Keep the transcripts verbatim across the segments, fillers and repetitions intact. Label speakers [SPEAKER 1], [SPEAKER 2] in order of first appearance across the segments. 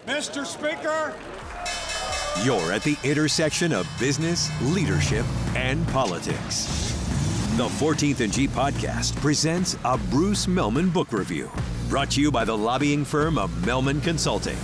[SPEAKER 1] Mister Speaker.
[SPEAKER 2] You're at the intersection of business, leadership, and politics. The fourteenth and G podcast presents a Bruce Mehlman book review, brought to you by the lobbying firm of Mehlman Consulting.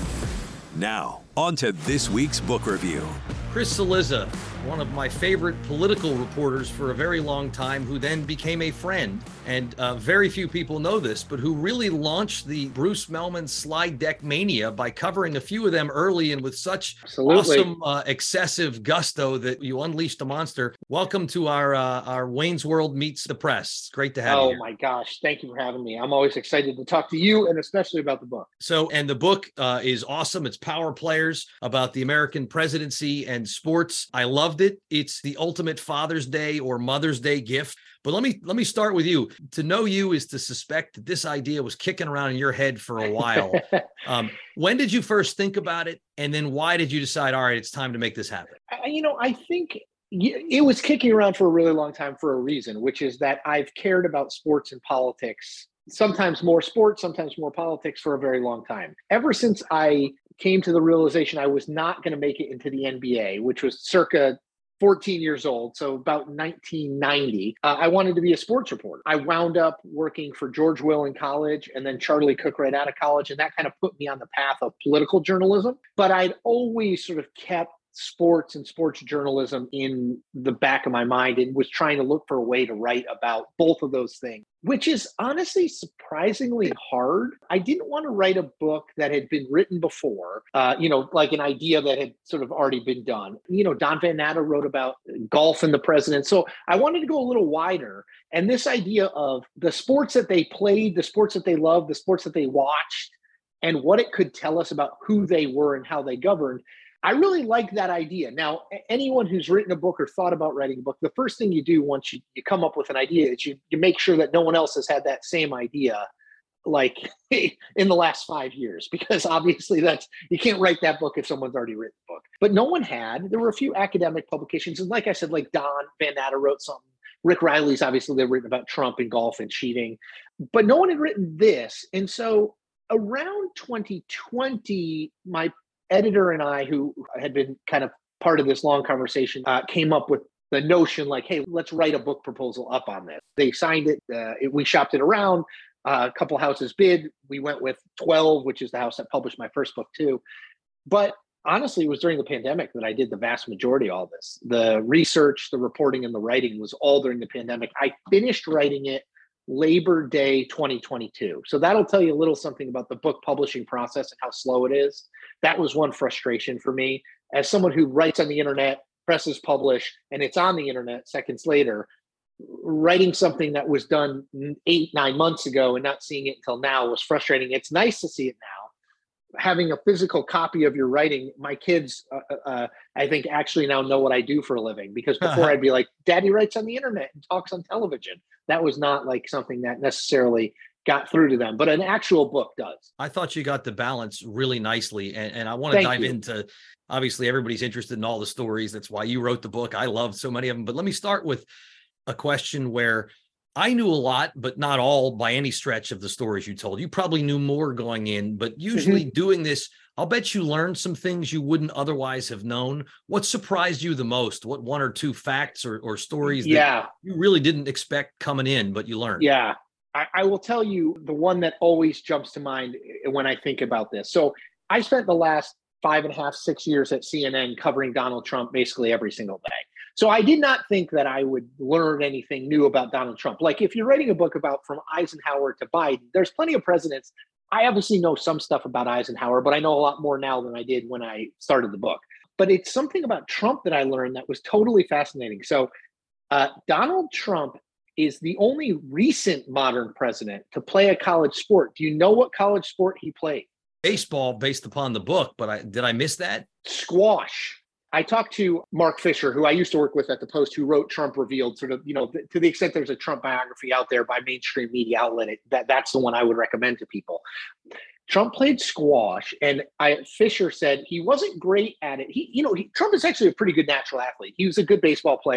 [SPEAKER 2] Now, on to this week's book review.
[SPEAKER 3] Chris Cillizza, one of my favorite political reporters for a very long time, who then became a friend. And uh, very few people know this, but who really launched the Bruce Mehlman slide deck mania by covering a few of them early and with such
[SPEAKER 4] Absolutely.
[SPEAKER 3] awesome, uh, excessive gusto that you unleashed a monster. Welcome to our uh, our Wayne's World Meets the Press. It's great to have
[SPEAKER 4] oh
[SPEAKER 3] you here.
[SPEAKER 4] my gosh. Thank you for having me. I'm always excited to talk to you and especially about the book.
[SPEAKER 3] So, and the book uh, is awesome. It's Power Players, about the American presidency and sports. I loved it. It's the ultimate Father's Day or Mother's Day gift. But let me let me start with you. To know you is to suspect that this idea was kicking around in your head for a while. um, when did you first think about it? And then why did you decide, all right, it's time to make this happen?
[SPEAKER 4] I, you know, I think it was kicking around for a really long time for a reason, which is that I've cared about sports and politics, sometimes more sports, sometimes more politics, for a very long time. Ever since I came to the realization I was not going to make it into the N B A, which was circa fourteen years old, so about nineteen ninety, uh, I wanted to be a sports reporter. I wound up working for George Will in college and then Charlie Cook right out of college, and that kind of put me on the path of political journalism. But I'd always sort of kept sports and sports journalism in the back of my mind and was trying to look for a way to write about both of those things, which is honestly surprisingly hard. I didn't want to write a book that had been written before, uh, you know, like an idea that had sort of already been done. You know, Don Van Natta wrote about golf and the president. So I wanted to go a little wider. And this idea of the sports that they played, the sports that they loved, the sports that they watched, and what it could tell us about who they were and how they governed, I really like that idea. Now, anyone who's written a book or thought about writing a book, the first thing you do once you, you come up with an idea is you, you make sure that no one else has had that same idea like in the last five years, because obviously that's, you can't write that book if someone's already written a book. But no one had. There were a few academic publications. And like I said, like Don Van Natta wrote something. Rick Riley's obviously, they've written about Trump and golf and cheating, but no one had written this. And so around twenty twenty, my editor and I, who had been kind of part of this long conversation, uh, came up with the notion like, hey, let's write a book proposal up on this. They signed it. Uh, it we shopped it around. Uh, a couple houses bid. We went with twelve, which is the house that published my first book too. But honestly, it was during the pandemic that I did the vast majority of all this. The research, the reporting, and the writing was all during the pandemic. I finished writing it Labor Day twenty twenty-two. So that'll tell you a little something about the book publishing process and how slow it is. That was one frustration for me. As someone who writes on the internet, presses publish, and it's on the internet seconds later, writing something that was done eight, nine months ago and not seeing it until now was frustrating. It's nice to see it now. Having a physical copy of your writing, my kids, uh, uh, I think, actually now know what I do for a living, because before I'd be like, Daddy writes on the internet and talks on television. That was not like something that necessarily got through to them, but an actual book does.
[SPEAKER 3] I thought you got the balance really nicely. And, and I want to
[SPEAKER 4] Thank
[SPEAKER 3] dive
[SPEAKER 4] you.
[SPEAKER 3] into, obviously everybody's interested in all the stories. That's why you wrote the book. I love so many of them, but let me start with a question where I knew a lot, but not all by any stretch of the stories you told. You probably knew more going in, but usually mm-hmm. doing this, I'll bet you learned some things you wouldn't otherwise have known. What surprised you the most? What one or two facts or, or stories that
[SPEAKER 4] yeah.
[SPEAKER 3] you really didn't expect coming in, but you learned?
[SPEAKER 4] Yeah. I, I will tell you the one that always jumps to mind when I think about this. So I spent the last five and a half, six years at C N N covering Donald Trump basically every single day. So I did not think that I would learn anything new about Donald Trump. Like if you're writing a book about from Eisenhower to Biden, there's plenty of presidents. I obviously know some stuff about Eisenhower, but I know a lot more now than I did when I started the book. But it's something about Trump that I learned that was totally fascinating. So uh, Donald Trump is the only recent modern president to play a college sport. Do you know what college sport he played?
[SPEAKER 3] Baseball, based upon the book, but I did I miss that?
[SPEAKER 4] Squash. I talked to Mark Fisher, who I used to work with at the Post, who wrote Trump Revealed, sort of, you know, th- to the extent there's a Trump biography out there by mainstream media outlet, it, that that's the one I would recommend to people. Trump played squash, and I, Fisher said he wasn't great at it. He, you know, he, Trump is actually a pretty good natural athlete. He was a good baseball player,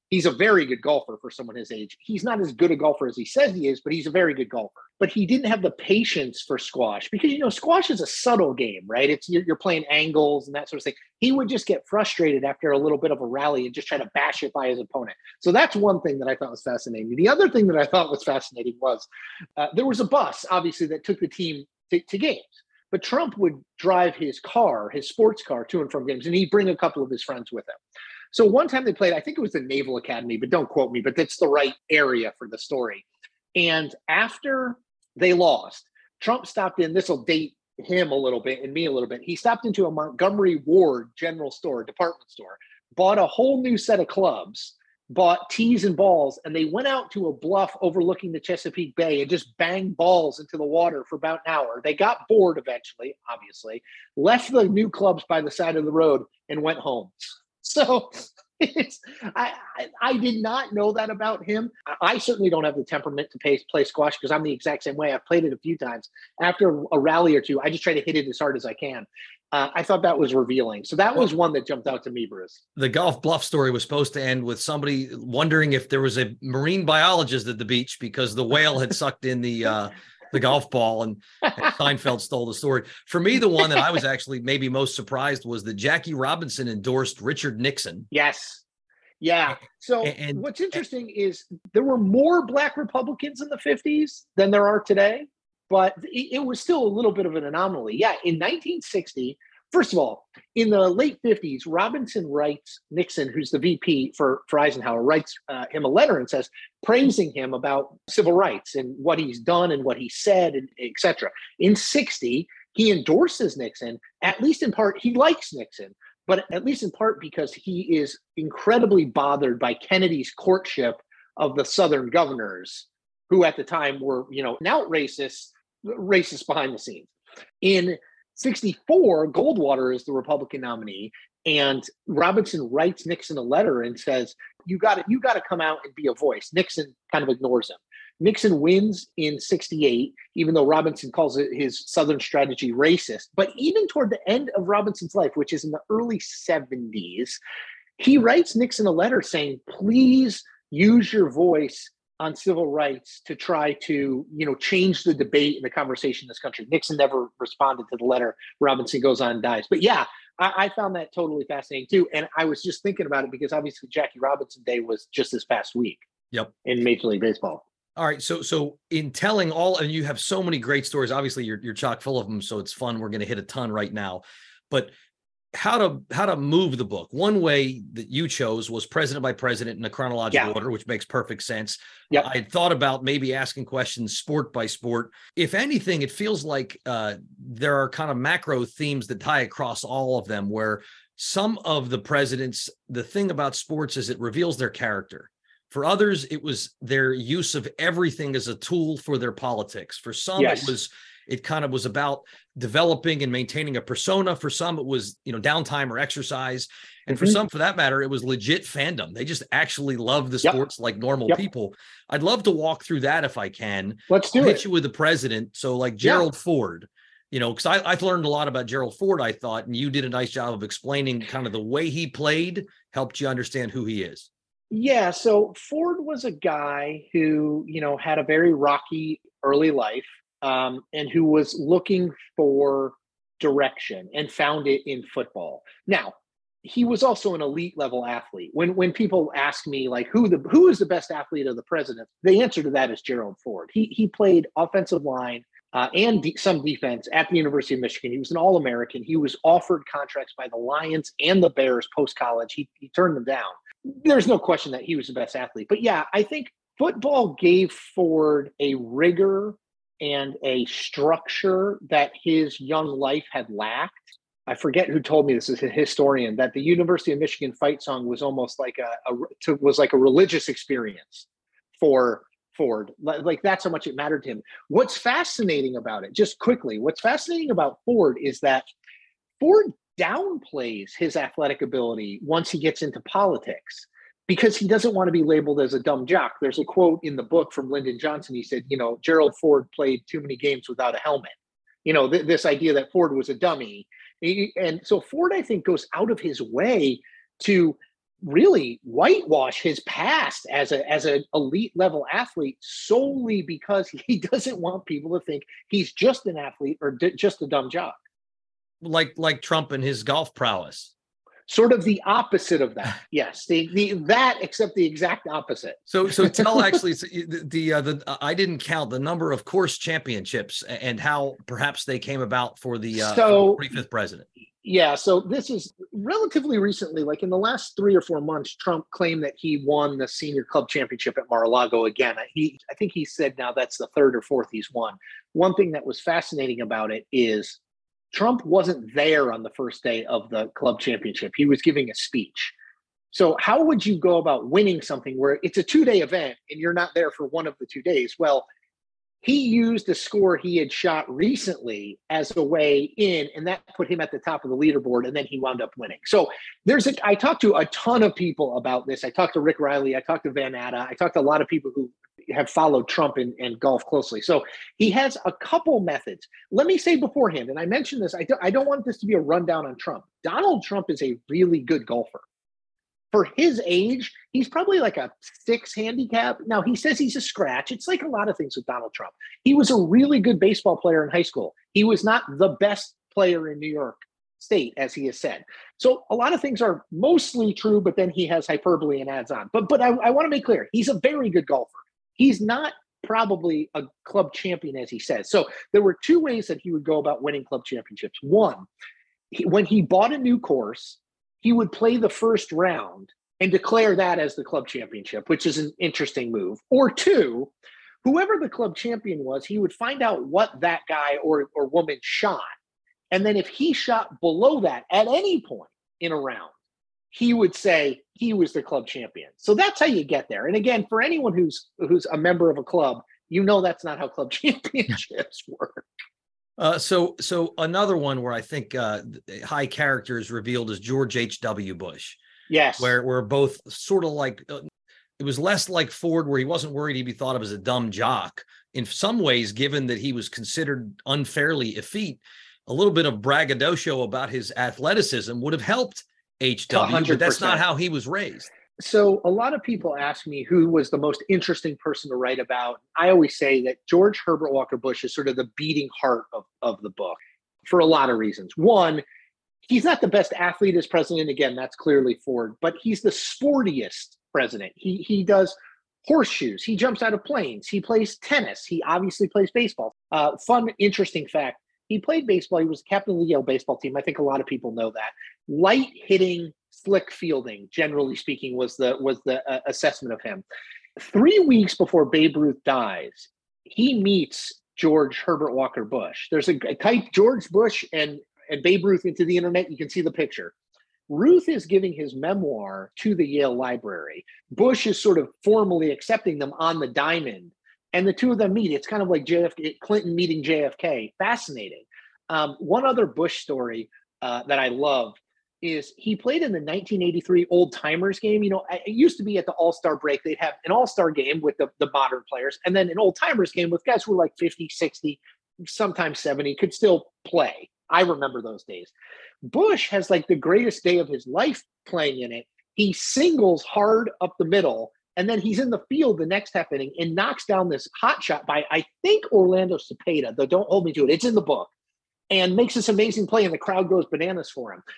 [SPEAKER 4] He's a very good golfer for someone his age. He's not as good a golfer as he says he is, but he's a very good golfer. But he didn't have the patience for squash because, you know, squash is a subtle game, right? It's you're, you're playing angles and that sort of thing. He would just get frustrated after a little bit of a rally and just try to bash it by his opponent. So that's one thing that I thought was fascinating. The other thing that I thought was fascinating was uh, there was a bus, obviously, that took the team to, to games. But Trump would drive his car, his sports car, to and from games, and he'd bring a couple of his friends with him. So one time they played, I think it was the Naval Academy, but don't quote me, but that's the right area for the story. And after they lost, Trump stopped in, this will date him a little bit and me a little bit. He stopped into a Montgomery Ward general store, department store, bought a whole new set of clubs, bought tees and balls, and they went out to a bluff overlooking the Chesapeake Bay and just banged balls into the water for about an hour. They got bored eventually, obviously, left the new clubs by the side of the road and went home. So it's, I, I, I did not know that about him. I, I certainly don't have the temperament to play, play squash because I'm the exact same way. I've played it a few times. After a rally or two, I just try to hit it as hard as I can. Uh, I thought that was revealing. So that was one that jumped out to me, Bruce.
[SPEAKER 3] The golf bluff story was supposed to end with somebody wondering if there was a marine biologist at the beach because the whale had sucked in the uh, the golf ball, and, and Seinfeld stole the story. For me, the one that I was actually maybe most surprised was that Jackie Robinson endorsed Richard Nixon.
[SPEAKER 4] Yes. Yeah. So and, and what's interesting is there were more Black Republicans in the fifties than there are today, but it, it was still a little bit of an anomaly. Yeah. In nineteen sixty, first of all, in the late fifties, Robinson writes Nixon, who's the V P for, for Eisenhower, writes uh, him a letter and says, praising him about civil rights and what he's done and what he said, and et cetera. In sixty, he endorses Nixon, at least in part, he likes Nixon, but at least in part because he is incredibly bothered by Kennedy's courtship of the Southern governors, who at the time were, you know, now racist, racist behind the scenes. In sixty-four, Goldwater is the Republican nominee, and Robinson writes Nixon a letter and says, you got to you got to come out and be a voice. Nixon kind of ignores him. Nixon wins in sixty-eight, even though Robinson calls it his Southern strategy racist. But even toward the end of Robinson's life, which is in the early seventies, he writes Nixon a letter saying, please use your voice on civil rights to try to, you know, change the debate and the conversation in this country. Nixon never responded to the letter. Robinson goes on and dies. But yeah, I, I found that totally fascinating too. And I was just thinking about it because obviously Jackie Robinson Day was just this past week.
[SPEAKER 3] Yep.
[SPEAKER 4] In Major League Baseball.
[SPEAKER 3] All right. So, so in telling all, and you have so many great stories, obviously you're, you're chock full of them. So it's fun. We're going to hit a ton right now, but how to, how to move the book. One way that you chose was president by president in a chronological yeah. order, which makes perfect sense.
[SPEAKER 4] Yep.
[SPEAKER 3] I had thought about maybe asking questions sport by sport. If anything, it feels like uh, there are kind of macro themes that tie across all of them, where some of the presidents, the thing about sports is it reveals their character. For others, it was their use of everything as a tool for their politics. For some, yes. it was It kind of was about developing and maintaining a persona. For some, it was, you know, downtime or exercise. And mm-hmm. for some, for that matter, it was legit fandom. They just actually love the sports yep. like normal yep. people. I'd love to walk through that if I can.
[SPEAKER 4] Let's do
[SPEAKER 3] I'll
[SPEAKER 4] it.
[SPEAKER 3] Hit you with the president. So like Gerald yeah. Ford, you know, because I've learned a lot about Gerald Ford, I thought, and you did a nice job of explaining kind of the way he played, helped you understand who he is.
[SPEAKER 4] Yeah. So Ford was a guy who, you know, had a very rocky early life. Um, and who was looking for direction and found it in football. Now, he was also an elite level athlete. When when people ask me like who the who is the best athlete of the president, the answer to that is Gerald Ford. He he played offensive line uh, and de- some defense at the University of Michigan. He was an All-American. He was offered contracts by the Lions and the Bears post college. He he turned them down. There's no question that he was the best athlete. But yeah, I think football gave Ford a rigor and a structure that his young life had lacked. I forget who told me this, is a historian, that the University of Michigan fight song was almost like a, a to, was like a religious experience for Ford. Like that's how much it mattered to him. What's fascinating about it, just quickly, what's fascinating about Ford is that Ford downplays his athletic ability once he gets into politics, because he doesn't want to be labeled as a dumb jock. There's a quote in the book from Lyndon Johnson. He said, you know, Gerald Ford played too many games without a helmet. You know, th- this idea that Ford was a dummy. He, and so Ford, I think, goes out of his way to really whitewash his past as a as an elite level athlete solely because he doesn't want people to think he's just an athlete or d- just a dumb jock.
[SPEAKER 3] Like like Trump and his golf prowess.
[SPEAKER 4] Sort of the opposite of that. Yes, the the that except the exact opposite.
[SPEAKER 3] So so tell actually the the, uh, the uh, I didn't count the number of course championships and how perhaps they came about for the uh,
[SPEAKER 4] so,
[SPEAKER 3] forty-fifth president.
[SPEAKER 4] Yeah, so this is relatively recently, like in the last three or four months, Trump claimed that he won the senior club championship at Mar-a-Lago again. He, I think he said now that's the third or fourth he's won. One thing that was fascinating about it is Trump wasn't there on the first day of the club championship. He was giving a speech. So how would you go about winning something where it's a two-day event and you're not there for one of the two days? Well, he used a score he had shot recently as a way in, and that put him at the top of the leaderboard, and then he wound up winning. So there's a, I talked to a ton of people about this. I talked to Rick Riley. I talked to Van Natta. I talked to a lot of people who have followed Trump and, and golf closely. So he has a couple methods. Let me say beforehand, and I mentioned this, I, do, I don't want this to be a rundown on Trump. Donald Trump is a really good golfer. For his age, he's probably like a six handicap. Now, he says he's a scratch. It's like a lot of things with Donald Trump. He was a really good baseball player in high school. He was not the best player in New York State, as he has said. So a lot of things are mostly true, but then he has hyperbole and adds on. But but I, I want to make clear, he's a very good golfer. He's not probably a club champion, as he says. So there were two ways that he would go about winning club championships. One, he, when he bought a new course, he would play the first round and declare that as the club championship, which is an interesting move. Or two, whoever the club champion was, he would find out what that guy or, or woman shot. And then if he shot below that at any point in a round, he would say he was the club champion. So that's how you get there. And again, for anyone who's who's a member of a club, you know that's not how club championships work.
[SPEAKER 3] Uh, so, so another one where I think uh, high character is revealed is George H W. Bush.
[SPEAKER 4] Yes,
[SPEAKER 3] where we're both sort of like uh, it was less like Ford, where he wasn't worried he'd be thought of as a dumb jock. In some ways, given that he was considered unfairly effete, a little bit of braggadocio about his athleticism would have helped H W.
[SPEAKER 4] one hundred percent.
[SPEAKER 3] But that's not how he was raised.
[SPEAKER 4] So a lot of people ask me who was the most interesting person to write about. I always say that George Herbert Walker Bush is sort of the beating heart of, of the book for a lot of reasons. One, he's not the best athlete as president. Again, that's clearly Ford, but he's the sportiest president. He, he does horseshoes. He jumps out of planes. He plays tennis. He obviously plays baseball. Uh, fun, interesting fact. He played baseball. He was captain of the Yale baseball team. I think a lot of people know that. Light hitting, slick fielding, generally speaking, was the was the uh, assessment of him. Three weeks before Babe Ruth dies, he meets George Herbert Walker Bush. There's a, a type George Bush and, and Babe Ruth into the internet. You can see the picture. Ruth is giving his memoir to the Yale Library. Bush is sort of formally accepting them on the diamond. And the two of them meet. It's kind of like J F K, Clinton meeting J F K. Fascinating. Um, one other Bush story uh, that I love is he played in the nineteen eighty-three Old Timers game. You know, it used to be at the All-Star break, they'd have an All-Star game with the, the modern players, and then an Old Timers game with guys who were like fifty, sixty, sometimes seventy, could still play. I remember those days. Bush has like the greatest day of his life playing in it. He singles hard up the middle, and then he's in the field the next half inning and knocks down this hot shot by, I think, Orlando Cepeda, though don't hold me to it. It's in the book, and makes this amazing play, and the crowd goes bananas for him.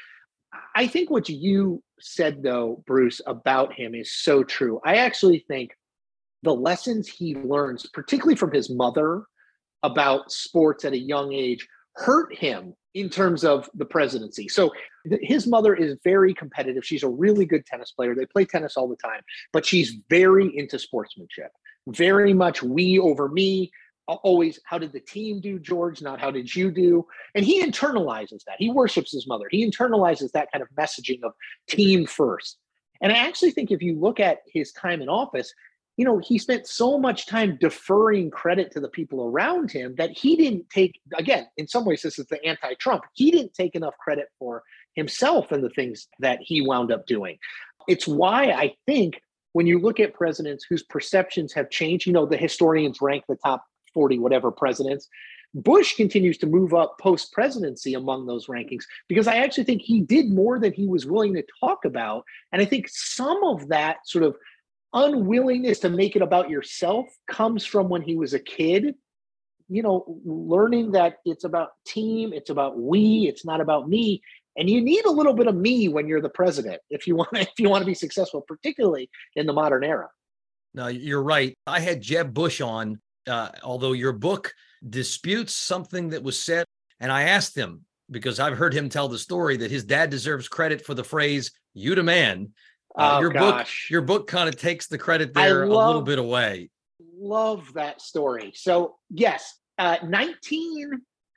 [SPEAKER 4] I think what you said, though, Bruce, about him is so true. I actually think the lessons he learns, particularly from his mother about sports at a young age, hurt him in terms of the presidency. So his mother is very competitive. She's a really good tennis player. They play tennis all the time, but she's very into sportsmanship, very much we over me. Always, how did the team do, George? Not how did you do? And he internalizes that. He worships his mother. He internalizes that kind of messaging of team first. And I actually think if you look at his time in office, you know, he spent so much time deferring credit to the people around him that he didn't take, again, in some ways, this is the anti-Trump. He didn't take enough credit for himself and the things that he wound up doing. It's why I think when you look at presidents whose perceptions have changed, you know, the historians rank the top forty whatever presidents. Bush continues to move up post-presidency among those rankings because I actually think he did more than he was willing to talk about. And I think some of that sort of unwillingness to make it about yourself comes from when he was a kid, you know, learning that it's about team, it's about we, it's not about me. And you need a little bit of me when you're the president if you want to, if you want to be successful, particularly in the modern era.
[SPEAKER 3] No, you're right. I had Jeb Bush on, uh, although your book disputes something that was said. And I asked him, because I've heard him tell the story, that his dad deserves credit for the phrase, "you the man." Uh,
[SPEAKER 4] oh,
[SPEAKER 3] your
[SPEAKER 4] gosh.
[SPEAKER 3] book, your book kind of takes the credit there love, a little bit away.
[SPEAKER 4] Love that story. So yes, uh, nineteen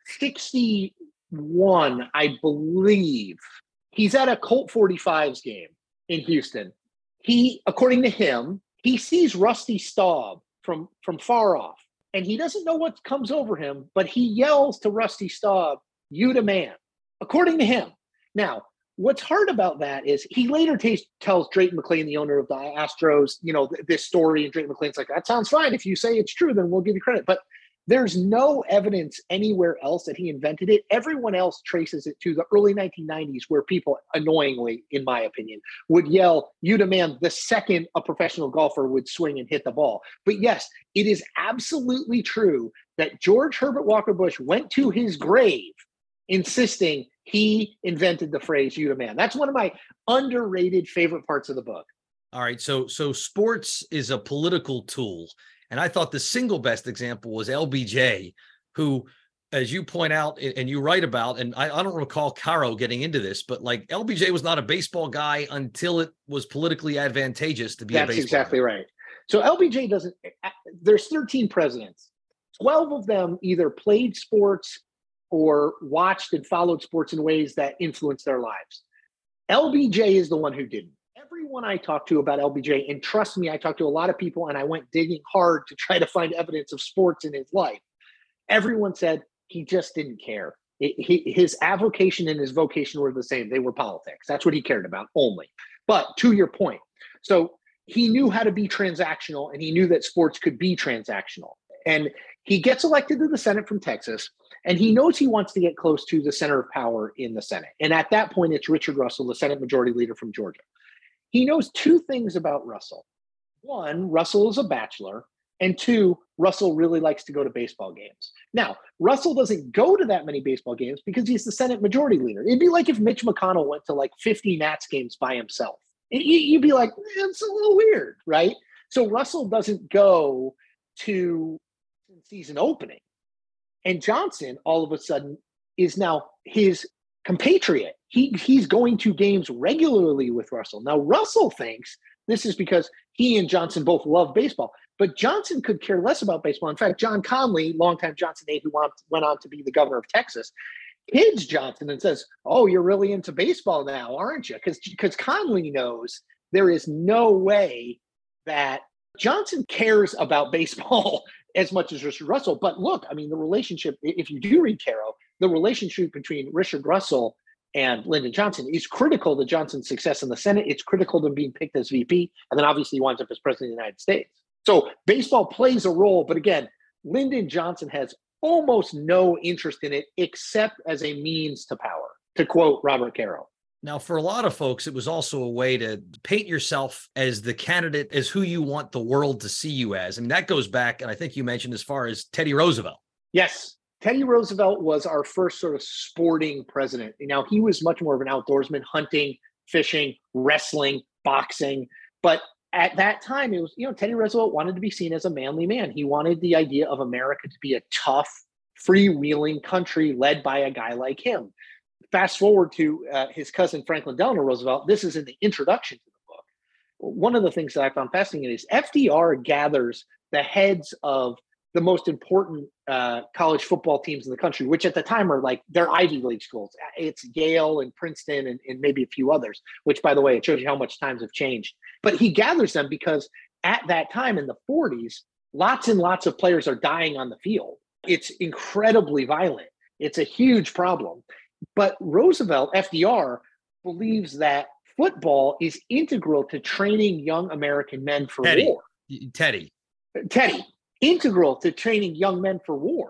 [SPEAKER 4] sixty-one, I believe, he's at a Colt forty-fives game in Houston. He, according to him, he sees Rusty Staub from, from far off, and he doesn't know what comes over him, but he yells to Rusty Staub, "you the man," according to him. Now, what's hard about that is he later t- tells Drayton McLane, the owner of the Astros, you know, th- this story, and Drayton McLane's like, "that sounds fine. If you say it's true, then we'll give you credit." But there's no evidence anywhere else that he invented it. Everyone else traces it to the early nineteen nineties, where people, annoyingly, in my opinion, would yell, "you the man," the second a professional golfer would swing and hit the ball. But yes, it is absolutely true that George Herbert Walker Bush went to his grave insisting he invented the phrase "you the man." That's one of my underrated favorite parts of the book.
[SPEAKER 3] All right. So, so sports is a political tool. And I thought the single best example was L B J, who, as you point out and you write about, and I, I don't recall Caro getting into this, but like L B J was not a baseball guy until it was politically advantageous to be
[SPEAKER 4] That's
[SPEAKER 3] a baseball
[SPEAKER 4] exactly
[SPEAKER 3] guy.
[SPEAKER 4] right. So L B J doesn't, there's thirteen presidents. twelve of them either played sports or watched and followed sports in ways that influenced their lives. L B J is the one who didn't. Everyone I talked to about L B J, and trust me, I talked to a lot of people and I went digging hard to try to find evidence of sports in his life. Everyone said he just didn't care. It, he, his avocation and his vocation were the same. They were politics. That's what he cared about only. But to your point, so he knew how to be transactional, and he knew that sports could be transactional. And he gets elected to the Senate from Texas, and he knows he wants to get close to the center of power in the Senate. And at that point, it's Richard Russell, the Senate Majority Leader from Georgia. He knows two things about Russell. One, Russell is a bachelor. And two, Russell really likes to go to baseball games. Now, Russell doesn't go to that many baseball games because he's the Senate Majority Leader. It'd be like if Mitch McConnell went to like fifty Nats games by himself. You'd be like, it's a little weird, right? So Russell doesn't go to season opening. And Johnson, all of a sudden, is now his compatriot. He, he's going to games regularly with Russell. Now, Russell thinks this is because he and Johnson both love baseball, but Johnson could care less about baseball. In fact, John Conley, longtime Johnson aide who went on to be the governor of Texas, kids Johnson and says, "Oh, you're really into baseball now, aren't you?" Because because Conley knows there is no way that Johnson cares about baseball as much as Richard Russell. But look, I mean, the relationship, if you do read Caro, the relationship between Richard Russell and Lyndon Johnson is critical to Johnson's success in the Senate. It's critical to being picked as V P. And then obviously he winds up as president of the United States. So baseball plays a role. But again, Lyndon Johnson has almost no interest in it except as a means to power, to quote Robert Caro.
[SPEAKER 3] Now, for a lot of folks, it was also a way to paint yourself as the candidate, as who you want the world to see you as. I mean, that goes back, and I think you mentioned as far as Teddy Roosevelt.
[SPEAKER 4] Yes. Teddy Roosevelt was our first sort of sporting president. Now, he was much more of an outdoorsman, hunting, fishing, wrestling, boxing. But at that time, it was, you know, Teddy Roosevelt wanted to be seen as a manly man. He wanted the idea of America to be a tough, freewheeling country led by a guy like him. Fast forward to uh, his cousin, Franklin Delano Roosevelt. This is in the introduction to the book. One of the things that I found fascinating is F D R gathers the heads of the most important uh, college football teams in the country, which at the time are like, they're Ivy League schools. It's Yale and Princeton and, and maybe a few others, which, by the way, it shows you how much times have changed. But he gathers them because at that time in the forties, lots and lots of players are dying on the field. It's incredibly violent. It's a huge problem. But Roosevelt, F D R, believes that football is integral to training young American men for
[SPEAKER 3] Teddy.
[SPEAKER 4] war.
[SPEAKER 3] Teddy.
[SPEAKER 4] Teddy. Integral to training young men for war.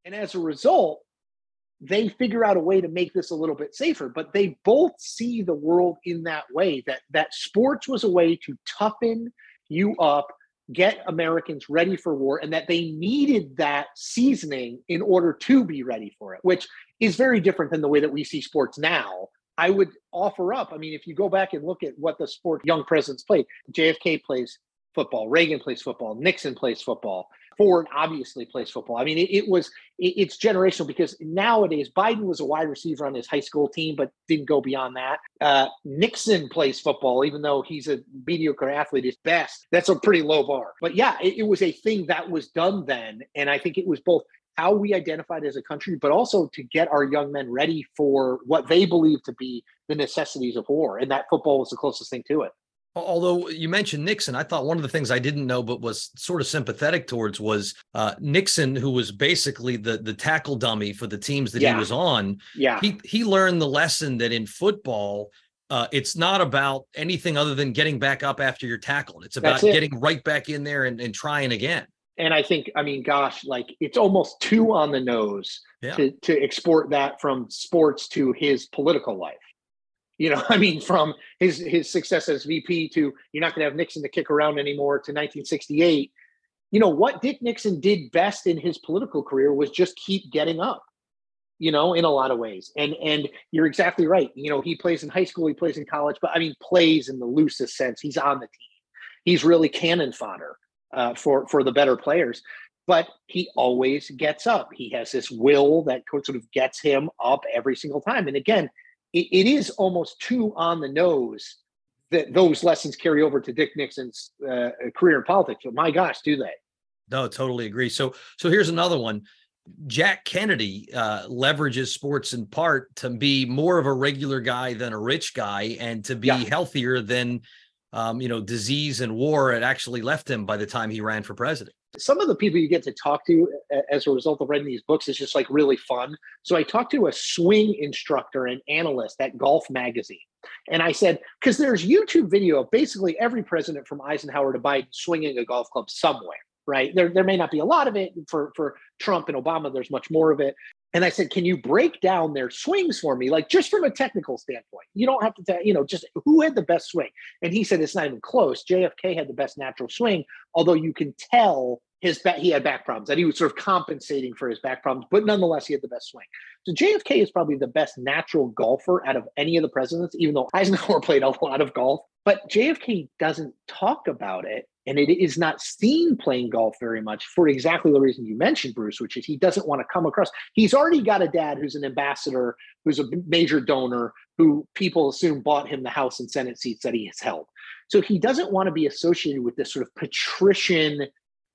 [SPEAKER 4] And as a result, they figure out a way to make this a little bit safer, but they both see the world in that way, that that sports was a way to toughen you up, get Americans ready for war, and that they needed that seasoning in order to be ready for it, which is very different than the way that we see sports now. I would offer up, I mean, if you go back and look at what the sport young presidents played, J F K plays football, Reagan plays football, Nixon plays football, Ford obviously plays football. I mean, it, it was, it, it's generational, because nowadays Biden was a wide receiver on his high school team, but didn't go beyond that. Uh, Nixon plays football, even though he's a mediocre athlete at best. That's a pretty low bar. But yeah, it, it was a thing that was done then. And I think it was both how we identified as a country, but also to get our young men ready for what they believe to be the necessities of war. And that football was the closest thing to it.
[SPEAKER 3] Although you mentioned Nixon, I thought one of the things I didn't know but was sort of sympathetic towards was uh, Nixon, who was basically the the tackle dummy for the teams that
[SPEAKER 4] yeah.
[SPEAKER 3] he was on.
[SPEAKER 4] Yeah,
[SPEAKER 3] he he learned the lesson that in football, uh, it's not about anything other than getting back up after you're tackled. It's about it. getting right back in there and, and trying again.
[SPEAKER 4] And I think, I mean, gosh, like it's almost too on the nose yeah. to to export that from sports to his political life. You know, I mean, from his his success as V P to you're not going to have Nixon to kick around anymore to nineteen sixty-eight. You know, what Dick Nixon did best in his political career was just keep getting up, you know, in a lot of ways. And and you're exactly right. You know, he plays in high school, he plays in college, but I mean, plays in the loosest sense. He's on the team. He's really cannon fodder uh, for, for the better players. But he always gets up. He has this will that sort of gets him up every single time. And again, It, it is almost too on the nose that those lessons carry over to Dick Nixon's uh, career in politics. But my gosh, do they?
[SPEAKER 3] No, totally agree. So, so here's another one. Jack Kennedy uh, leverages sports in part to be more of a regular guy than a rich guy, and to be yeah. healthier than, um, you know, disease and war had actually left him by the time he ran for president.
[SPEAKER 4] Some of the people you get to talk to as a result of reading these books is just like really fun. So I talked to a swing instructor and analyst at Golf Magazine. And I said, because there's YouTube video of basically every president from Eisenhower to Biden swinging a golf club somewhere, right? There, there may not be a lot of it. For, for Trump and Obama, there's much more of it. And I said, can you break down their swings for me? Like just from a technical standpoint, you don't have to tell, you know, just who had the best swing. And he said, it's not even close. J F K had the best natural swing, although you can tell his back, he had back problems, that he was sort of compensating for his back problems, but nonetheless, he had the best swing. So J F K is probably the best natural golfer out of any of the presidents, even though Eisenhower played a lot of golf. But J F K doesn't talk about it, and it is not seen playing golf very much for exactly the reason you mentioned, Bruce, which is he doesn't want to come across. He's already got a dad who's an ambassador, who's a major donor, who people assume bought him the House and Senate seats that he has held. So he doesn't want to be associated with this sort of patrician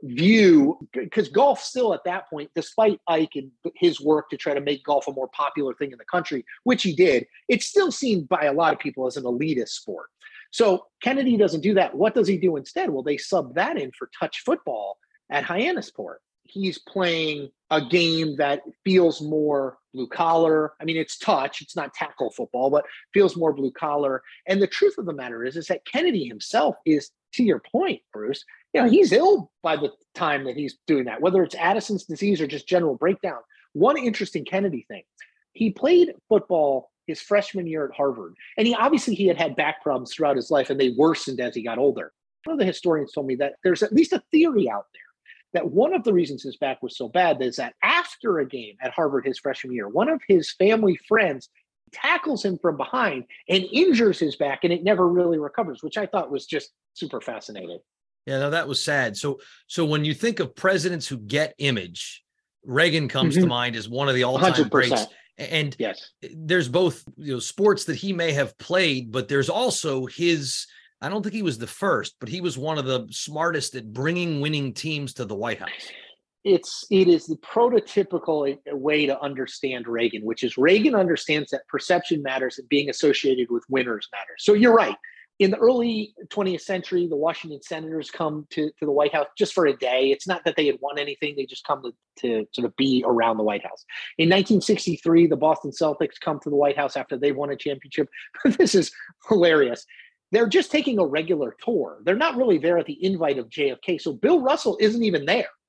[SPEAKER 4] view, because golf still at that point, despite Ike and his work to try to make golf a more popular thing in the country, which he did, it's still seen by a lot of people as an elitist sport. So Kennedy doesn't do that. What does he do instead? Well, they sub that in for touch football at Hyannisport. He's playing a game that feels more blue collar. I mean, it's touch, it's not tackle football, but feels more blue collar. And the truth of the matter is, is that Kennedy himself is, to your point, Bruce, you know, he's ill by the time that he's doing that, whether it's Addison's disease or just general breakdown. One interesting Kennedy thing, he played football his freshman year at Harvard. And he obviously he had had back problems throughout his life, and they worsened as he got older. One of the historians told me that there's at least a theory out there that one of the reasons his back was so bad is that after a game at Harvard his freshman year, one of his family friends tackles him from behind and injures his back, and it never really recovers, which I thought was just super fascinating.
[SPEAKER 3] Yeah, no, that was sad. So, so when you think of presidents who get image, Reagan comes mm-hmm. to mind as one of the all-time one hundred percent greats. And
[SPEAKER 4] yes,
[SPEAKER 3] there's both, you know, sports that he may have played, but there's also his, I don't think he was the first, but he was one of the smartest at bringing winning teams to the White House.
[SPEAKER 4] It's, it is the prototypical way to understand Reagan, which is Reagan understands that perception matters and being associated with winners matters. So you're right. In the early twentieth century, the Washington Senators come to, to the White House just for a day. It's not that they had won anything. They just come to, to sort of be around the White House. In nineteen sixty-three, the Boston Celtics come to the White House after they won a championship. This is hilarious. They're just taking a regular tour. They're not really there at the invite of J F K. So Bill Russell isn't even there.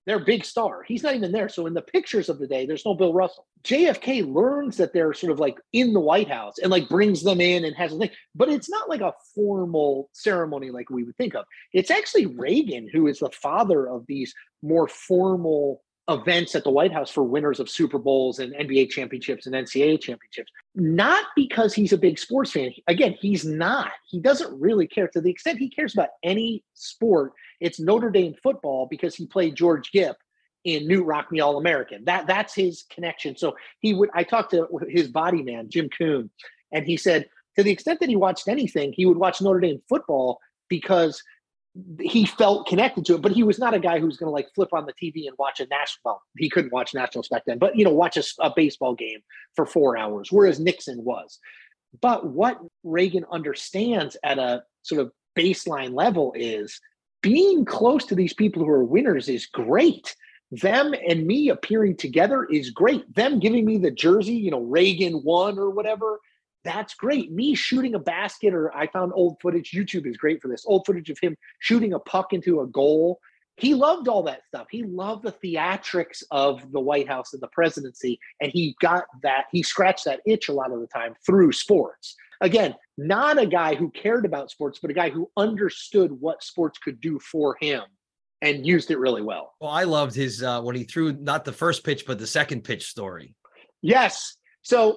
[SPEAKER 4] their big star. He's not even there. So in the pictures of the day, there's no Bill Russell. J F K learns that they're sort of like in the White House and like brings them in and has a thing, but it's not like a formal ceremony like we would think of. It's actually Reagan who is the father of these more formal events at the White House for winners of Super Bowls and N B A championships and N C double A championships. Not because he's a big sports fan. Again, he's not. He doesn't really care. To the extent he cares about any sport, it's Notre Dame football because he played George Gipp in Newt Rock Me All-American. That, that's his connection. So he would, I talked to his body man, Jim Kuhn, and he said to the extent that he watched anything, he would watch Notre Dame football because he felt connected to it, but he was not a guy who's going to like flip on the T V and watch a national, well, he couldn't watch nationals back then, but, you know, watch a, a baseball game for four hours, whereas Nixon was. But what Reagan understands at a sort of baseline level is being close to these people who are winners is great. Them and me appearing together is great. Them giving me the jersey, you know, Reagan won or whatever, that's great. Me shooting a basket, or I found old footage, YouTube is great for this, old footage of him shooting a puck into a goal. He loved all that stuff. He loved the theatrics of the White House and the presidency. And he got that, he scratched that itch a lot of the time through sports. Again, not a guy who cared about sports, but a guy who understood what sports could do for him and used it really well.
[SPEAKER 3] Well, I loved his, uh, when he threw not the first pitch, but the second pitch story.
[SPEAKER 4] Yes. So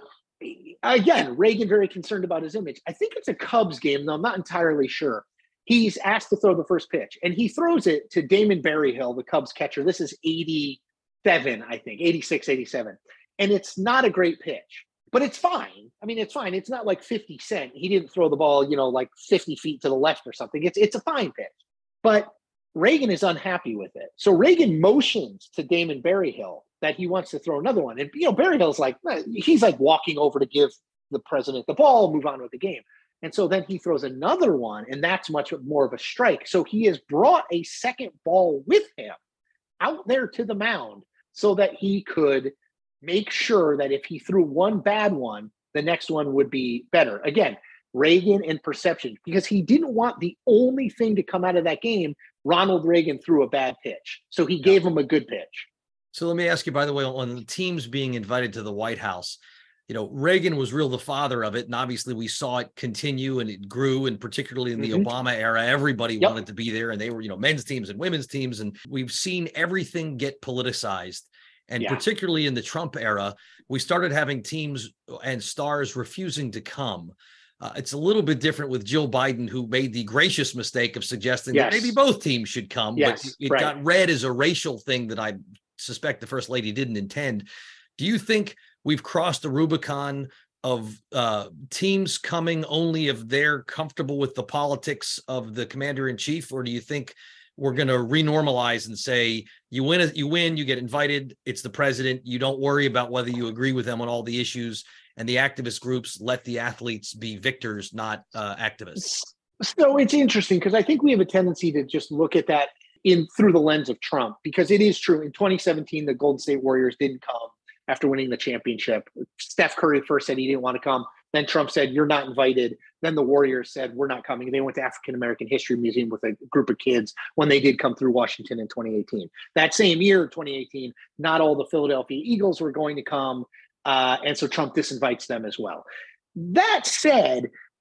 [SPEAKER 4] again, Reagan very concerned about his image. I think it's a Cubs game, though I'm not entirely sure. He's asked to throw the first pitch, and he throws it to Damon Berryhill, the Cubs catcher. This is eighty-seven, I think, eighty-six, eighty-seven. And it's not a great pitch, but it's fine. I mean, it's fine. It's not like fifty Cent. He didn't throw the ball, you know, like fifty feet to the left or something. It's, it's a fine pitch. But Reagan is unhappy with it. So Reagan motions to Damon Berryhill that he wants to throw another one. And, you know, Berryhill's like, he's like walking over to give the president the ball, move on with the game. And so then he throws another one, and that's much more of a strike. So he has brought a second ball with him out there to the mound so that he could make sure that if he threw one bad one, the next one would be better. Again, Reagan and perception, because he didn't want the only thing to come out of that game. Ronald Reagan threw a bad pitch. So he gave him a good pitch.
[SPEAKER 3] So let me ask you, by the way, on the teams being invited to the White House, you know, Reagan was real the father of it. And obviously we saw it continue and it grew. And particularly in the mm-hmm. Obama era, everybody yep. wanted to be there, and they were, you know, men's teams and women's teams. And we've seen everything get politicized. And yeah. particularly in the Trump era, we started having teams and stars refusing to come. Uh, it's a little bit different with Jill Biden, who made the gracious mistake of suggesting yes. that maybe both teams should come.
[SPEAKER 4] Yes,
[SPEAKER 3] but it
[SPEAKER 4] right.
[SPEAKER 3] got read as a racial thing that I suspect the First Lady didn't intend. Do you think we've crossed the Rubicon of uh, teams coming only if they're comfortable with the politics of the commander in chief? Or do you think we're going to renormalize and say, you win, you win, you get invited, it's the president, you don't worry about whether you agree with them on all the issues, and the activist groups let the athletes be victors, not uh, activists?
[SPEAKER 4] So it's interesting because I think we have a tendency to just look at that in through the lens of Trump, because it is true. In twenty seventeen, the Golden State Warriors didn't come after winning the championship. Steph Curry first said he didn't want to come. Then Trump said, you're not invited. Then the Warriors said, we're not coming. They went to African-American History Museum with a group of kids when they did come through Washington in twenty eighteen. That same year, twenty eighteen, not all the Philadelphia Eagles were going to come. Uh, and so Trump disinvites them as well. That said,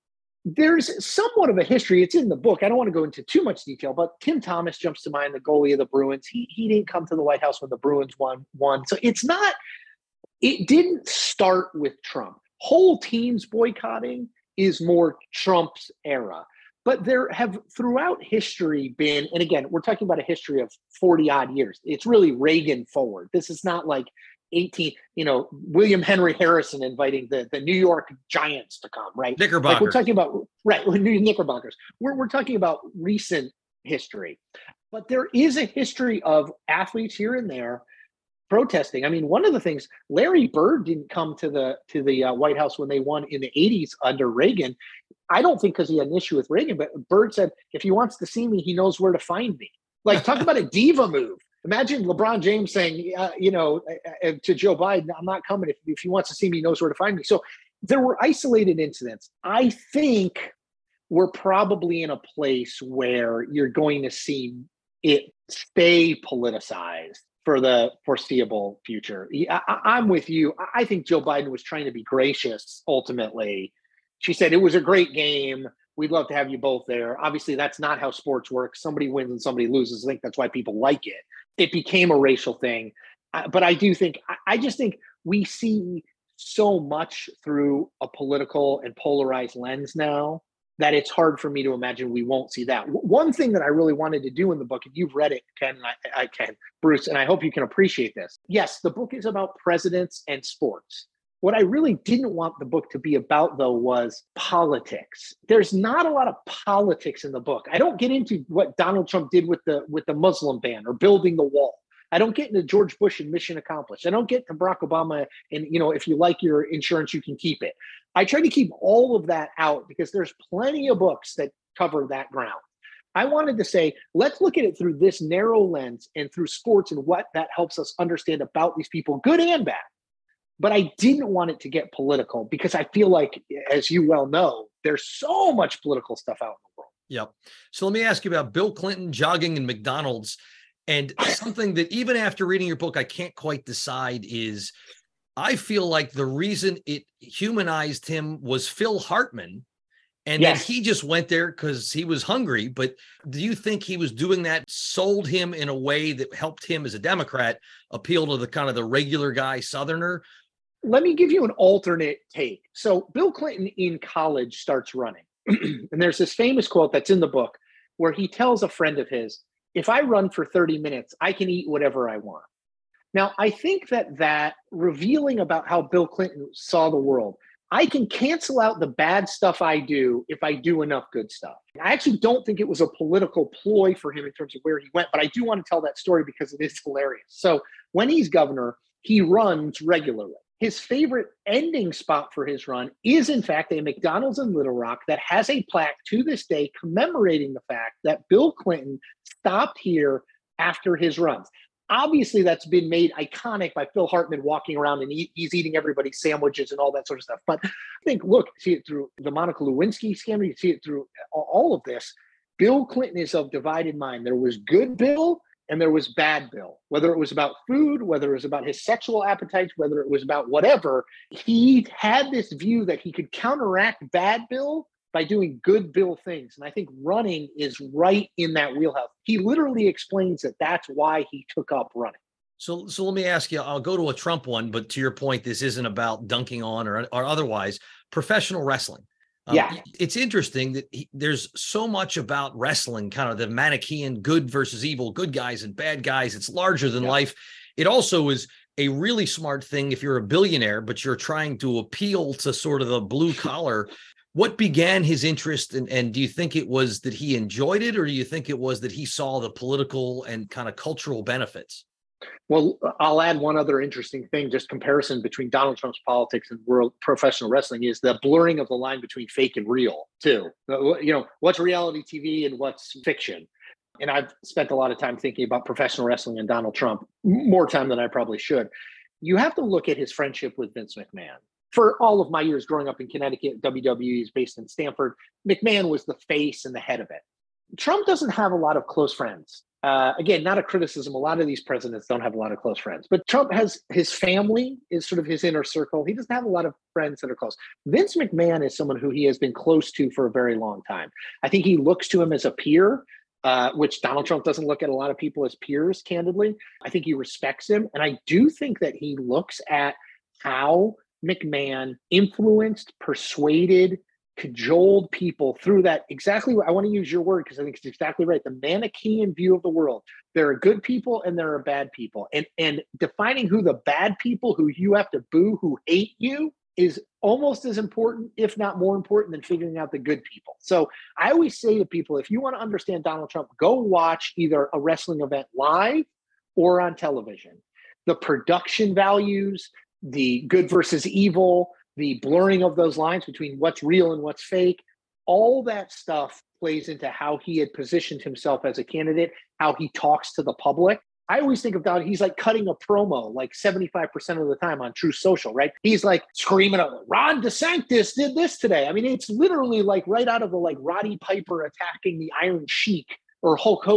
[SPEAKER 4] there's somewhat of a history. It's in the book. I don't want to go into too much detail, but Tim Thomas jumps to mind, the goalie of the Bruins. He he didn't come to the White House when the Bruins won. won. So it's not, it didn't start with Trump. Whole teams boycotting is more Trump's era. But there have throughout history been, and again, we're talking about a history of forty odd years. It's really Reagan forward. This is not like eighteen, you know, William Henry Harrison inviting the, the New York Giants to come, right?
[SPEAKER 3] Knickerbockers.
[SPEAKER 4] Like we're talking about, right, Knickerbockers. We're, we're talking about recent history. But there is a history of athletes here and there protesting. I mean, one of the things, Larry Bird didn't come to the to the uh, White House when they won in the eighties under Reagan. I don't think because he had an issue with Reagan, but Bird said, if he wants to see me, he knows where to find me. Like, talk about a diva move. Imagine LeBron James saying, uh, you know, uh, to Joe Biden, I'm not coming. If, if he wants to see me, he knows where to find me. So there were isolated incidents. I think we're probably in a place where you're going to see it stay politicized for the foreseeable future. I, I'm with you. I think Joe Biden was trying to be gracious ultimately. She said, it was a great game. We'd love to have you both there. Obviously, that's not how sports works. Somebody wins and somebody loses. I think that's why people like it. It became a racial thing. But I do think, I just think we see so much through a political and polarized lens now that it's hard for me to imagine we won't see that. One thing that I really wanted to do in the book, and you've read it, Ken, and I, I can, Bruce, and I hope you can appreciate this. Yes, the book is about presidents and sports. What I really didn't want the book to be about, though, was politics. There's not a lot of politics in the book. I don't get into what Donald Trump did with the with the Muslim ban or building the wall. I don't get into George Bush and mission accomplished. I don't get to Barack Obama and, you know, if you like your insurance, you can keep it. I try to keep all of that out because there's plenty of books that cover that ground. I wanted to say, let's look at it through this narrow lens and through sports and what that helps us understand about these people, good and bad. But I didn't want it to get political because I feel like, as you well know, there's so much political stuff out in the world.
[SPEAKER 3] Yep. So let me ask you about Bill Clinton jogging in McDonald's. And something that even after reading your book, I can't quite decide is I feel like the reason it humanized him was Phil Hartman. And yes. Then he just went there because he was hungry. But do you think he was doing that, sold him in a way that helped him as a Democrat appeal to the kind of the regular guy Southerner?
[SPEAKER 4] Let me give you an alternate take. So Bill Clinton in college starts running. And there's this famous quote that's in the book where he tells a friend of his, if I run for thirty minutes, I can eat whatever I want. Now, I think that that revealing about how Bill Clinton saw the world, I can cancel out the bad stuff I do if I do enough good stuff. I actually don't think it was a political ploy for him in terms of where he went, but I do want to tell that story because it is hilarious. So when he's governor, he runs regularly. His favorite ending spot for his run is, in fact, a McDonald's in Little Rock that has a plaque to this day commemorating the fact that Bill Clinton stopped here after his runs. Obviously, that's been made iconic by Phil Hartman walking around and eat, he's eating everybody's sandwiches and all that sort of stuff. But I think, look, see it through the Monica Lewinsky scandal, you see it through all of this. Bill Clinton is of divided mind. There was good Bill and there was bad Bill, whether it was about food, whether it was about his sexual appetites, whether it was about whatever. He had this view that he could counteract bad Bill by doing good Bill things. And I think running is right in that wheelhouse. He literally explains that that's why he took up running.
[SPEAKER 3] So, so let me ask you, I'll go to a Trump one, but to your point, this isn't about dunking on or, or otherwise, professional wrestling. Um,
[SPEAKER 4] yeah.
[SPEAKER 3] It's interesting that he, there's so much about wrestling, kind of the Manichaean good versus evil, good guys and bad guys. It's larger than yeah. life. It also is a really smart thing if you're a billionaire, but you're trying to appeal to sort of the blue collar. What began his interest, and, and do you think it was that he enjoyed it, or do you think it was that he saw the political and kind of cultural benefits?
[SPEAKER 4] Well, I'll add one other interesting thing, just comparison between Donald Trump's politics and world professional wrestling is the blurring of the line between fake and real, too. You know, what's reality T V and what's fiction? And I've spent a lot of time thinking about professional wrestling and Donald Trump, more time than I probably should. You have to look at his friendship with Vince McMahon. For all of my years growing up in Connecticut, W W E is based in Stamford. McMahon was the face and the head of it. Trump doesn't have a lot of close friends. Uh, again, not a criticism. A lot of these presidents don't have a lot of close friends. But Trump has his family is sort of his inner circle. He doesn't have a lot of friends that are close. Vince McMahon is someone who he has been close to for a very long time. I think he looks to him as a peer, uh, which Donald Trump doesn't look at a lot of people as peers, candidly. I think he respects him. And I do think that he looks at how McMahon influenced, persuaded, cajoled people through that. Exactly what I want to use your word because I think it's exactly right. The Manichaean view of the world. There are good people and there are bad people. And, and defining who the bad people who you have to boo, who hate you, is almost as important, if not more important, than figuring out the good people. So I always say to people, if you want to understand Donald Trump, go watch either a wrestling event live or on television. The production values, the good versus evil, the blurring of those lines between what's real and what's fake, all that stuff plays into how he had positioned himself as a candidate, how he talks to the public. I always think of Donald, he's like cutting a promo like seventy-five percent of the time on Truth Social, right? He's like screaming out, Ron DeSantis did this today. I mean, it's literally like right out of the like Roddy Piper attacking the Iron Sheik or Hulk Hogan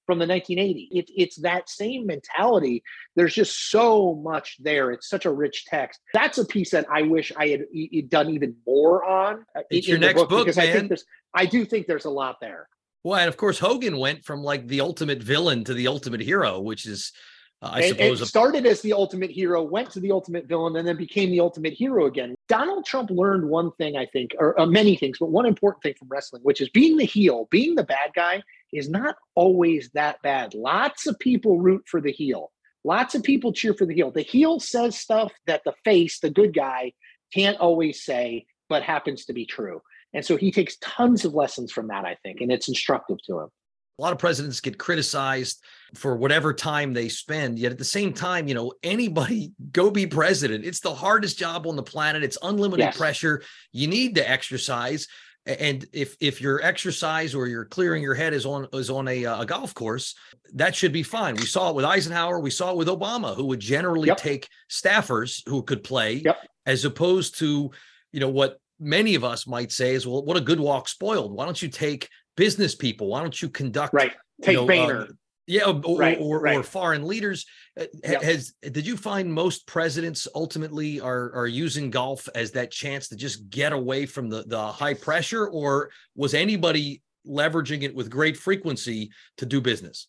[SPEAKER 4] from the nineteen eighty. It, it's that same mentality. There's just so much there. It's such a rich text. That's a piece that I wish I had e- done even more on.
[SPEAKER 3] It's
[SPEAKER 4] in
[SPEAKER 3] your
[SPEAKER 4] the
[SPEAKER 3] next
[SPEAKER 4] book,
[SPEAKER 3] book,
[SPEAKER 4] because
[SPEAKER 3] man.
[SPEAKER 4] I think there's, I do think there's a lot there.
[SPEAKER 3] Well, and of course, Hogan went from like the ultimate villain to the ultimate hero, which is, uh, I
[SPEAKER 4] It,
[SPEAKER 3] suppose,
[SPEAKER 4] it
[SPEAKER 3] a-
[SPEAKER 4] started as the ultimate hero, went to the ultimate villain, and then became the ultimate hero again. Donald Trump learned one thing, I think, or uh, many things, but one important thing from wrestling, which is being the heel, being the bad guy is not always that bad. Lots of people root for the heel. Lots of people cheer for the heel. The heel says stuff that the face, the good guy, can't always say, but happens to be true. And so he takes tons of lessons from that, I think, and it's instructive to him.
[SPEAKER 3] a lot of presidents get criticized for whatever time they spend. Yet at the same time, you know, anybody go be president. It's the hardest job on the planet. It's unlimited
[SPEAKER 4] Yes.
[SPEAKER 3] pressure. You need to exercise. And if if your exercise or your clearing your head is on is on a, a golf course, that should be fine. We saw it with Eisenhower. We saw it with Obama, who would generally
[SPEAKER 4] Yep.
[SPEAKER 3] take staffers who could play,
[SPEAKER 4] Yep.
[SPEAKER 3] as opposed to, you know, what many of us might say is, well, what a good walk spoiled. Why don't you take business people? Why don't you conduct
[SPEAKER 4] Right. Take
[SPEAKER 3] you know,
[SPEAKER 4] Boehner.
[SPEAKER 3] uh, yeah, or,
[SPEAKER 4] Right,
[SPEAKER 3] or,
[SPEAKER 4] right.
[SPEAKER 3] or foreign leaders. Uh,
[SPEAKER 4] Yep.
[SPEAKER 3] Has did you find most presidents ultimately are are using golf as that chance to just get away from the the high pressure, or was anybody leveraging it with great frequency to do business?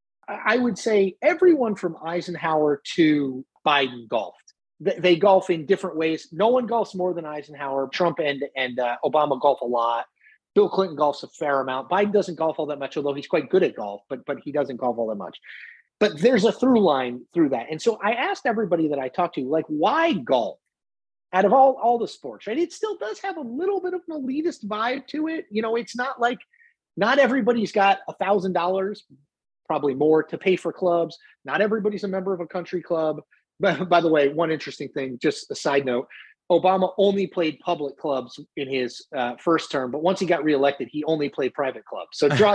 [SPEAKER 4] I would say everyone from Eisenhower to Biden golfed. They, they golf in different ways. No one golfs more than Eisenhower. Trump and and uh, Obama golf a lot. Bill Clinton golfs a fair amount. Biden doesn't golf all that much, although he's quite good at golf, but but he doesn't golf all that much. But there's a through line through that. And so I asked everybody that I talked to, like, why golf? Out of all, all the sports, right? It still does have a little bit of an elitist vibe to it. You know, it's not like, not everybody's got a thousand dollars, probably more, to pay for clubs. Not everybody's a member of a country club. But by the way, one interesting thing, just a side note, Obama only played public clubs in his uh, first term, but once he got reelected, he only played private clubs. So draw,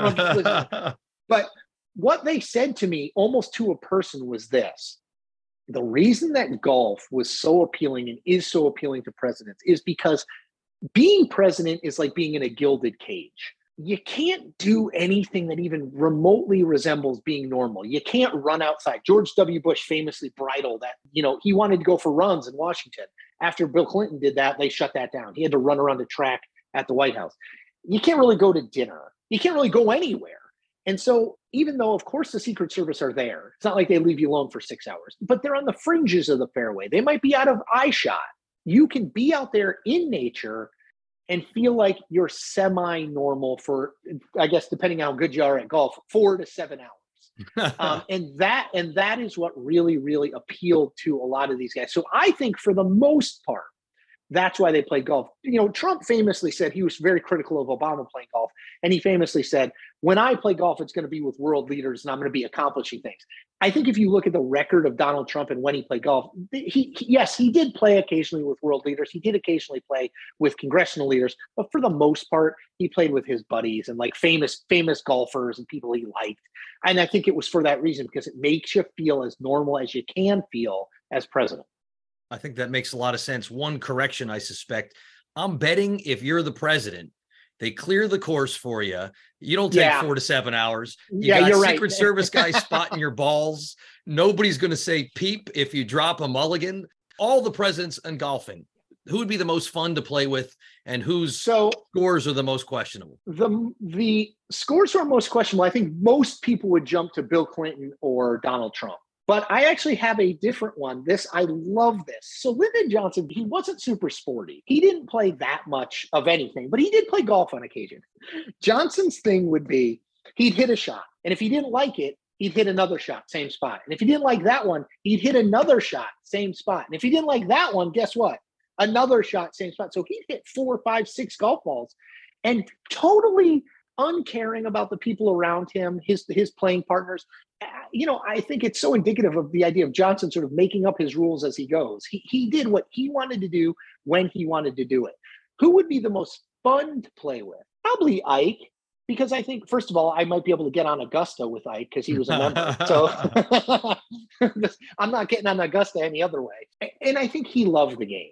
[SPEAKER 4] draw But what they said to me almost to a person was this: the reason that golf was so appealing and is so appealing to presidents is because being president is like being in a gilded cage. You can't do anything that even remotely resembles being normal. You can't run outside. George W. Bush famously bridled that, you know, he wanted to go for runs in Washington. After Bill Clinton did that, they shut that down. He had to run around the track at the White House. You can't really go to dinner. You can't really go anywhere. And so even though, of course, the Secret Service are there, it's not like they leave you alone for six hours, but they're on the fringes of the fairway. They might be out of eye shot. You can be out there in nature and feel like you're semi-normal for, I guess, depending on how good you are at golf, four to seven hours. um, and that and that is what really, really appealed to a lot of these guys. So I think for the most part, that's why they play golf. You know, Trump famously said he was very critical of Obama playing golf. And he famously said, when I play golf, it's going to be with world leaders and I'm going to be accomplishing things. I think if you look at the record of Donald Trump and when he played golf, he, he yes, he did play occasionally with world leaders. He did occasionally play with congressional leaders. But for the most part, he played with his buddies and like famous, famous golfers and people he liked. And I think it was for that reason, because it makes you feel as normal as you can feel as president.
[SPEAKER 3] I think that makes a lot of sense. One correction, I suspect. I'm betting if you're the president, they clear the course for you. You don't take
[SPEAKER 4] Yeah.
[SPEAKER 3] four to seven hours. You
[SPEAKER 4] Yeah,
[SPEAKER 3] got
[SPEAKER 4] you're right.
[SPEAKER 3] Secret Service guys spotting your balls. Nobody's going to say peep if you drop a mulligan. All the presidents in golfing, who would be the most fun to play with, and whose
[SPEAKER 4] So
[SPEAKER 3] scores are the most questionable?
[SPEAKER 4] the the scores are most questionable. I think most people would jump to Bill Clinton or Donald Trump. But I actually have a different one. This, I love this. So Lyndon Johnson, he wasn't super sporty. He didn't play that much of anything, but he did play golf on occasion. Johnson's thing would be he'd hit a shot. And if he didn't like it, he'd hit another shot, same spot. And if he didn't like that one, he'd hit another shot, same spot. And if he didn't like that one, guess what? Another shot, same spot. So he'd hit four, five, six golf balls and totally uncaring about the people around him, his his playing partners. Uh, you know, I think it's so indicative of the idea of Johnson sort of making up his rules as he goes. He he did what he wanted to do when he wanted to do it. Who would be the most fun to play with? Probably Ike, because I think, first of all, I might be able to get on Augusta with Ike because he was a member. So I'm not getting on Augusta any other way. And I think he loved the game.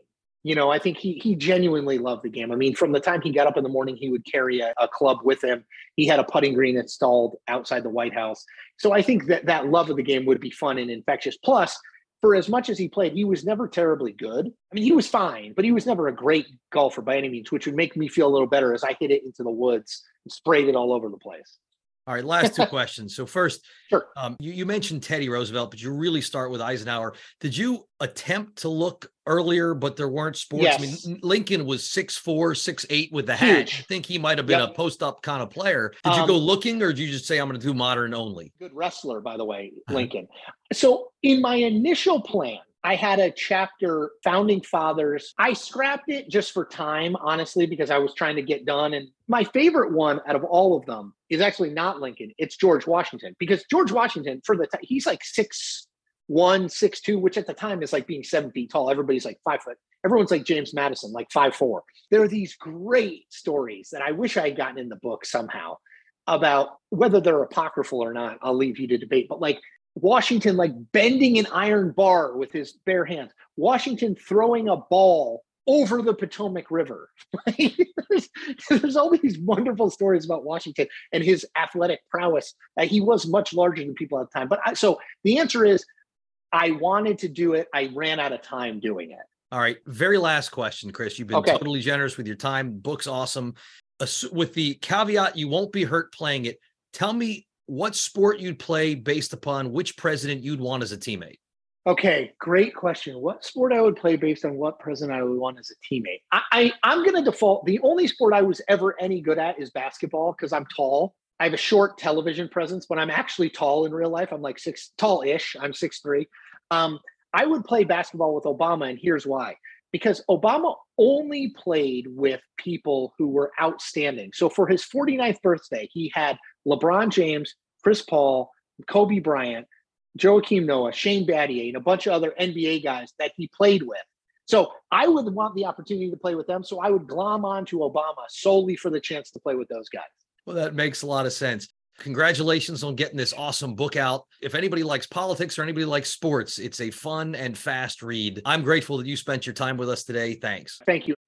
[SPEAKER 4] You know, I think he he genuinely loved the game. I mean, from the time he got up in the morning, he would carry a, a club with him. He had a putting green installed outside the White House. So I think that that love of the game would be fun and infectious. Plus, for as much as he played, he was never terribly good. I mean, he was fine, but he was never a great golfer by any means, which would make me feel a little better as I hit it into the woods and sprayed it all over the place.
[SPEAKER 3] All right, last two questions. So first,
[SPEAKER 4] sure.
[SPEAKER 3] um, you, you mentioned Teddy Roosevelt, but you really start with Eisenhower. Did you attempt to look earlier, but there weren't sports?
[SPEAKER 4] Yes.
[SPEAKER 3] I mean, Lincoln was six four, six eight with the hat.
[SPEAKER 4] Huge.
[SPEAKER 3] I think he might have been yep. a post-up kind of player. Did you
[SPEAKER 4] um,
[SPEAKER 3] go looking, or did you just say, I'm going to do modern only?
[SPEAKER 4] Good wrestler, by the way, Lincoln. So in my initial plan, I had a chapter, Founding Fathers. I scrapped it just for time, honestly, because I was trying to get done. And my favorite one out of all of them is actually not Lincoln. It's George Washington, because George Washington, for the time, he's like six one, six two, which at the time is like being seven feet tall. Everybody's like five foot. Everyone's like James Madison, like five four. There are these great stories that I wish I had gotten in the book somehow about whether they're apocryphal or not. I'll leave you to debate. But like, Washington, like bending an iron bar with his bare hands. Washington throwing a ball over the Potomac River. there's, there's all these wonderful stories about Washington and his athletic prowess. Uh, he was much larger than people at the time. But I, so the answer is, I wanted to do it. I ran out of time doing it.
[SPEAKER 3] All right. Very last question, Chris. You've been
[SPEAKER 4] okay.
[SPEAKER 3] totally generous with your time. Book's awesome. With the caveat, you won't be hurt playing it. Tell me what sport you'd play based upon which president you'd want as a teammate.
[SPEAKER 4] Okay, great question. What sport I would play based on what president I would want as a teammate? I, I, I'm going to default. The only sport I was ever any good at is basketball, because I'm tall. I have a short television presence, but I'm actually tall in real life. I'm like six, tall-ish. I'm six three. Um, I would play basketball with Obama, and here's why. Because Obama only played with people who were outstanding. So for his forty-ninth birthday, he had LeBron James, Chris Paul, Kobe Bryant, Joakim Noah, Shane Battier, and a bunch of other N B A guys that he played with. So I would want the opportunity to play with them. So I would glom onto Obama solely for the chance to play with those guys.
[SPEAKER 3] Well, that makes a lot of sense. Congratulations on getting this awesome book out. If anybody likes politics or anybody likes sports, it's a fun and fast read. I'm grateful that you spent your time with us today. Thanks.
[SPEAKER 4] Thank you.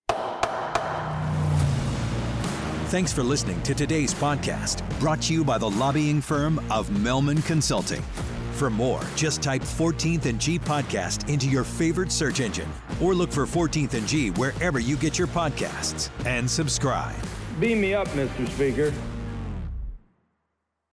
[SPEAKER 2] Thanks for listening to today's podcast, brought to you by the lobbying firm of Melman Consulting. For more, just type fourteenth and G podcast into your favorite search engine, or look for fourteenth and G wherever you get your podcasts, and subscribe.
[SPEAKER 1] Beam me up, Mister Speaker.